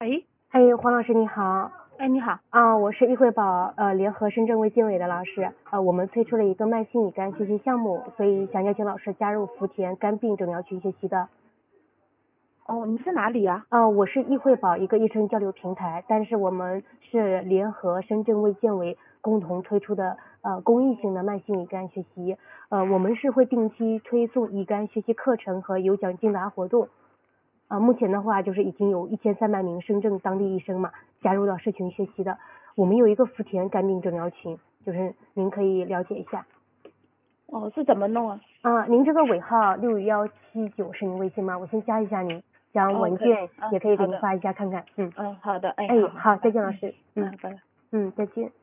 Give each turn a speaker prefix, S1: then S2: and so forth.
S1: 哎
S2: 哎，黄老师你好。
S1: 哎，你好。
S2: 我是易惠宝联合深圳卫健委的老师。我们推出了一个慢性乙肝学习项目，所以想邀请老师加入福田肝病诊疗群学习的。
S1: 哦，你是哪里啊？
S2: 我是易惠宝一个医生交流平台，但是我们是联合深圳卫健委共同推出的公益性的慢性乙肝学习。我们是会定期推送乙肝学习课程和有奖竞答活动。目前的话就是已经有1300名深圳当地医生嘛加入到社群学习的。我们有一个福田肝病诊疗群，就是您可以了解一下。
S1: 哦，是怎么弄啊？
S2: 您这个尾号65179是您微信吗？我先加一下您，将文件也可以给您发一下看看。
S1: 好的，
S2: 好，再见老师。
S1: 拜拜。
S2: 再见。